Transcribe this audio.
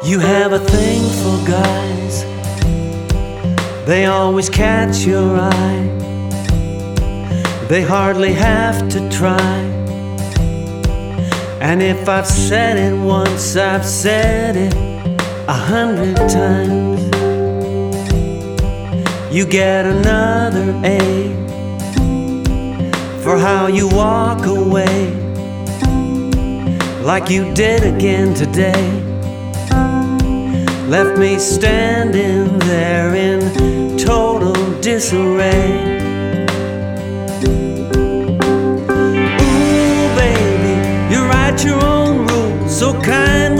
You have a thing for guys, they always catch your eye. They hardly have to try. And if I've said it once, I've said it 100 times. You get another A for how you walk away, like you did again today. Left me standing there in total disarray. Ooh, baby, you write your own rules so kind